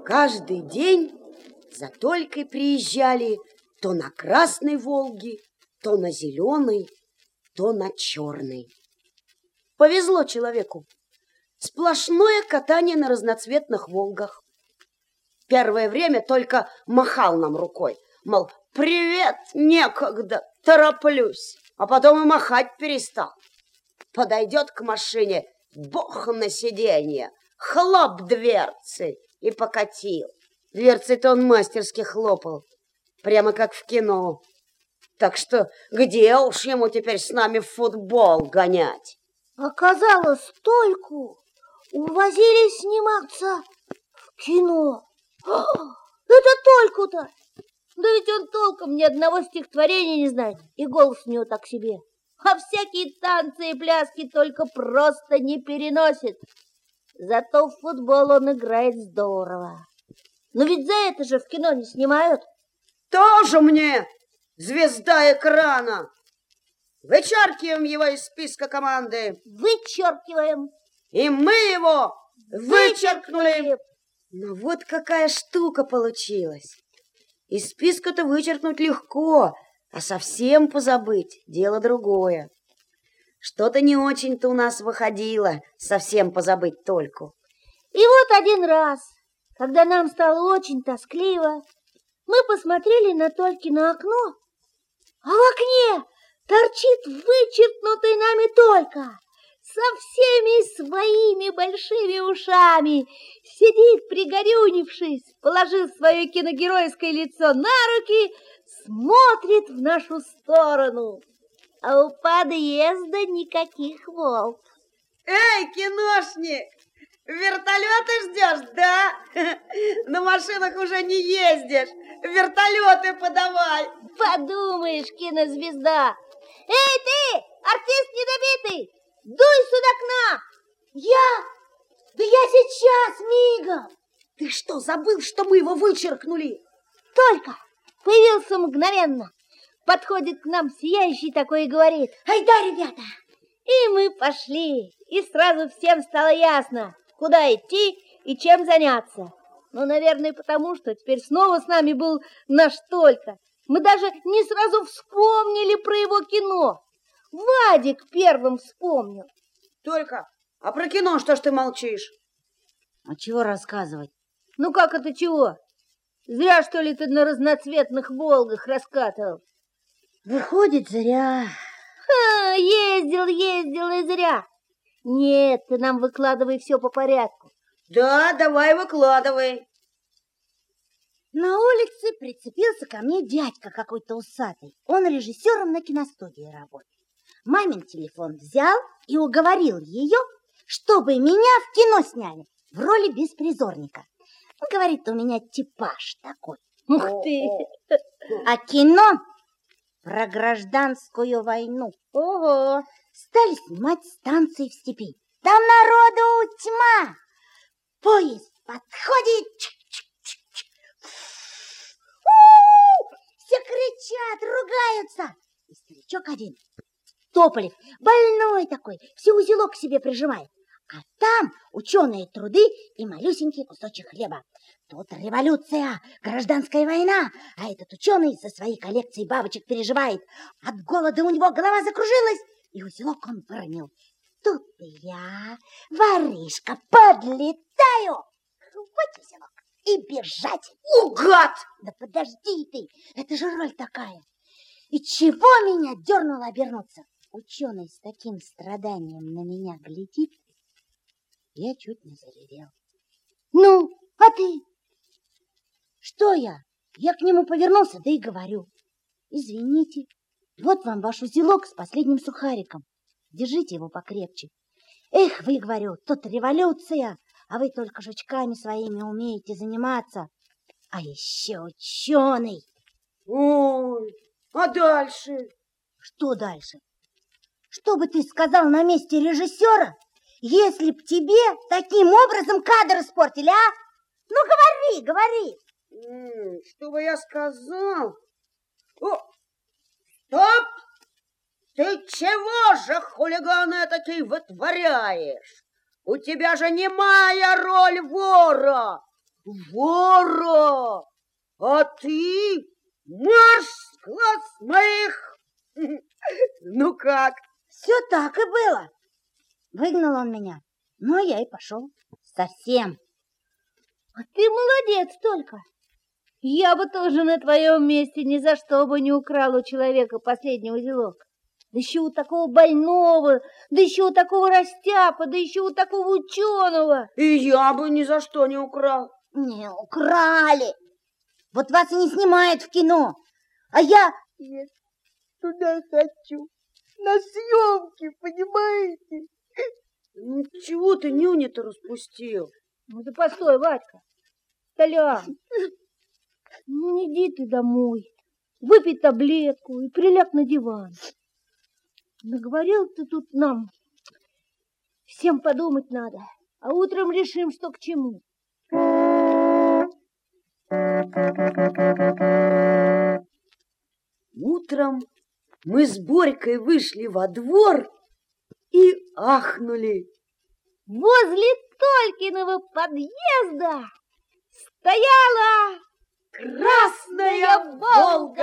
Каждый день за Толькой приезжали то на красной Волге, то на зеленой, то на черной. Повезло человеку. Сплошное катание на разноцветных Волгах. Первое время только махал нам рукой, мол, привет, некогда, тороплюсь, а потом и махать перестал. Подойдет к машине, бог на сиденье, хлоп дверцы и покатил. Дверцы-то он мастерски хлопал, прямо как в кино. Так что где уж ему теперь с нами в футбол гонять? Оказалось, Тольку увозили сниматься в кино. Это Тольку-то! Да ведь он толком ни одного стихотворения не знает, и голос у него так себе. А всякие танцы и пляски только просто не переносит. Зато в футбол он играет здорово. Но ведь за это же в кино не снимают. Тоже мне звезда экрана. Вычеркиваем его из списка команды. Вычеркиваем. И мы его вычеркнули. Но вот какая штука получилась. Из списка-то вычеркнуть легко, а совсем позабыть — дело другое. Что-то не очень-то у нас выходило совсем позабыть Тольку. И вот один раз, когда нам стало очень тоскливо, мы посмотрели на Толькино окно, а в окне торчит вычеркнутый нами Толька со всеми своими большими ушами, сидит пригорюнившись, положив свое киногеройское лицо на руки, смотрит в нашу сторону. А у подъезда никаких волк. Эй, киношник, вертолеты ждешь, да? На машинах уже не ездишь, вертолеты подавай. Подумаешь, кинозвезда. Эй, ты, артист недобитый, дуй с окна. Да я сейчас, мигом. Ты что, забыл, что мы его вычеркнули? Только появился мгновенно. Подходит к нам сияющий такой и говорит: айда, ребята! И мы пошли, и сразу всем стало ясно, куда идти и чем заняться. Ну, наверное, потому что теперь снова с нами был наш Толька. Мы даже не сразу вспомнили про его кино. Вадик первым вспомнил. Толька, а про кино что ж ты молчишь? А чего рассказывать? Ну как это чего? Зря, что ли, ты на разноцветных Волгах раскатывал? Выходит, зря. Ездил и зря. Нет, ты нам выкладывай все по порядку. Да, давай выкладывай. На улице прицепился ко мне дядька какой-то усатый. Он режиссером на киностудии работает. Мамин телефон взял и уговорил ее, чтобы меня в кино сняли в роли беспризорника. Он говорит, у меня типаж такой. Ух ты! А кино про гражданскую войну. Ого! Стали снимать станции в степи. Там народу тьма. Поезд подходит. Все кричат, ругаются. И старичок один, Тополев, больной такой, все узелок к себе прижимает. А там ученые труды и малюсенький кусочек хлеба. Тут революция, гражданская война, а этот ученый со своей коллекцией бабочек переживает. От голода у него голова закружилась, и узелок он выронил. Тут я, воришка, подлетаю, хвать узелок и бежать. Угад! Да подожди ты, это же роль такая. И чего меня дернуло обернуться? Ученый с таким страданием на меня глядит, я чуть не заревел. Ну, а ты? Что я? Я к нему повернулся, да и говорю. Извините, вот вам ваш узелок с последним сухариком. Держите его покрепче. Эх, вы, говорю, тут революция, а вы только жучками своими умеете заниматься. А еще ученый. Ой, а дальше? Что дальше? Что бы ты сказал на месте режиссера, если б тебе таким образом кадр испортили, а? Ну, говори. Что бы я сказал? О, стоп! Ты чего же, хулиган этакий, вытворяешь? У тебя же немая роль вора. Вора! А ты марш с глаз моих! Ну как? Все так и было. Выгнал он меня, но я и пошел. Совсем. А ты молодец только. Я бы тоже на твоем месте ни за что бы не украл у человека последний узелок. Да еще у такого больного, да еще у такого растяпа, да еще у такого ученого. И я бы ни за что не украл. Не украли. Вот вас и не снимают в кино. А я Туда хочу. На съемки, понимаете? Ну, чего ты нюни-то распустил? Ну да постой, Вадька. Толян, ну иди ты домой. Выпей таблетку и приляг на диван. Наговорил ты тут нам. Всем подумать надо. А утром решим, что к чему. Утром мы с Борькой вышли во двор и ахнули. Возле Толькиного подъезда стояла Красная Волга!